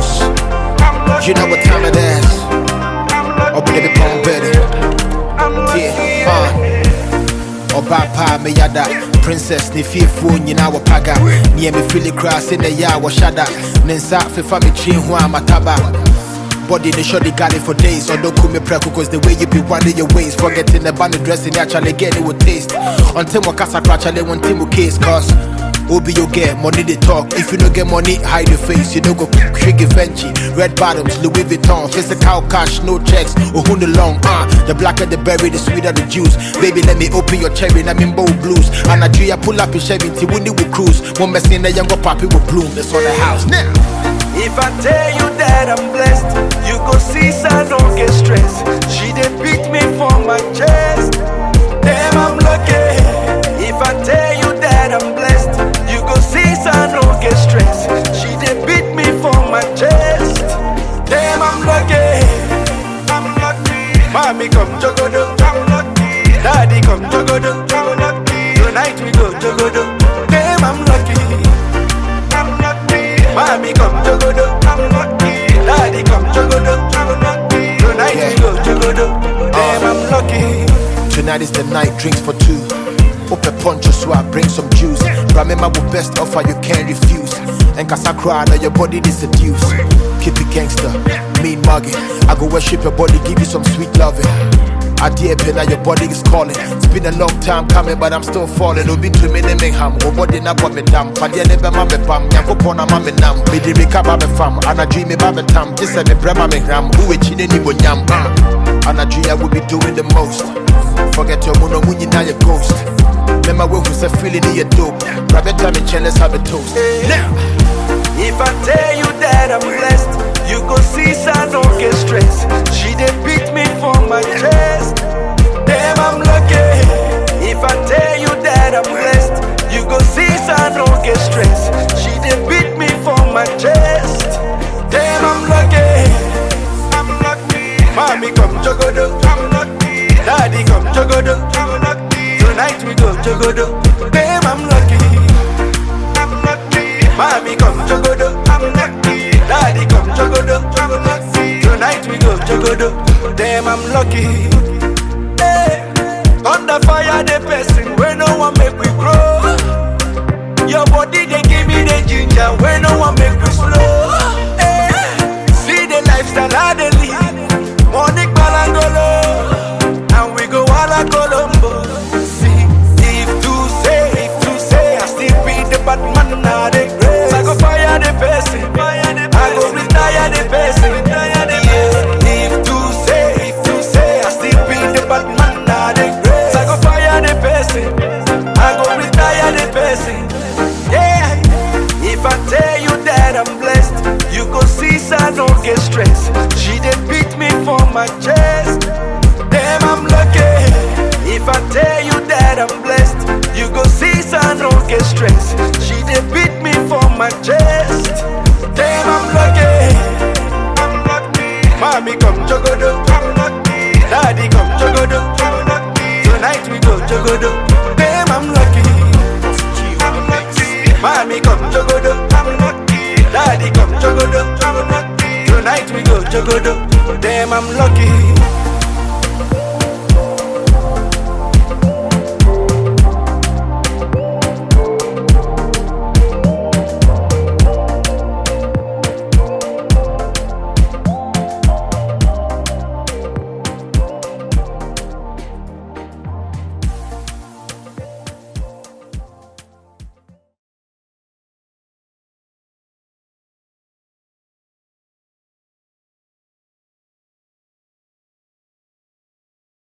house. You know what time it is. Open the pump better. Yeah, Oba pa me yada. Princess ni fearful nyina wa paga. Ni me feel it cross in the ya wa shada. Nensa fefa me chin ho amataba. Body they sure they got it for days. Or don't call me preco cause the way you be winding your waist. Forgetting the band dressing actually get it with taste. Until my casa crash I want Timo case cause Obi you get money they talk. If you don't get money, hide your face. You don't go trick Givenchy, red bottoms, Louis Vuitton, physical cash, no checks. Oh who the long the blacker the berry, the sweeter the juice. Baby, let me open your cherry, I'm in bold blues. And I pull up your Chevy, when you will cruise. One mess in the younger poppy will bloom. That's on the house now. If I tell you that I'm blessed, you go see I don't get stressed. She did beat me for my chest. Damn, I'm lucky. If I tell you that I'm blessed, you go see I don't get stressed. She did beat me for my chest. Damn, I'm lucky. I'm lucky. Mommy come jogodo, I'm lucky. Daddy come jogodo, I'm lucky. Tonight we go jogodo. Damn, I'm lucky. I'm lucky. Mommy come jogodo, I'm lucky. Daddy come jogodo, I'm lucky. Tonight we go jogodo. Damn, I'm lucky. Tonight is the night, drinks for two. Open poncho so I bring some juice. Remember the best offer you can't refuse. And cause I cry now your body is seduced. Keep it gangster, mean mugging. I go worship your body, give you some sweet loving. I dear pen now your body is calling. It's been a long time coming but I'm still falling. Obi to me name ham, oh body na what me damn. Padia never mame pam, yanko pona mame nam. Me di recover me fam, and I dream me babe tam. This is me brema me ram, who chine ni bo nyam. And I dream I will be doing the most. Forget your mono when you now your ghost. Remember when we said feeling in your dope. Grab your time and chill, let's have a toast. Now, if I tell you that I'm blessed, you go see I don't get stressed. She did beat me for my chest. Damn, I'm lucky. If I tell you that I'm blessed, you go see I don't get stressed. She did beat me for my chest. Damn, I'm lucky. I'm lucky. Mommy come jogodo, I'm lucky. Daddy come jogodo, I'm lucky. Tonight we go jogodo. Damn, I'm lucky. I'm lucky. Mommy come jogodo, I'm lucky. Daddy come jogodo, I'm lucky. Tonight we go jogodo. Damn, I'm lucky. Hey, under fire the person where no one make we grow. Your body they give me the ginger where no one make we slow. Hey, see the lifestyle I dey live. Money balangolo, and we go all Colombo. But man, now they grace. I go fire the person, I go retire the person. If to say, I still be the bad man, now they grace. I go fire the person, I go retire the person. Yeah, if I tell you that I'm blessed, you go see I don't get stressed. She did beat me for my chest. Damn, I'm lucky. If I tell you that I'm blessed, you go see I don't get stressed. She did beat me for my chest. Damn, I'm lucky. I'm lucky. Mommy come jogodo, I'm lucky. Daddy come jogodo, I'm lucky. Tonight we go jogodo. Damn, I'm lucky. I'm lucky. Mommy come jogodo, I'm lucky. Daddy come jogodo, I'm lucky. Tonight we go jogodo. Damn, I'm lucky.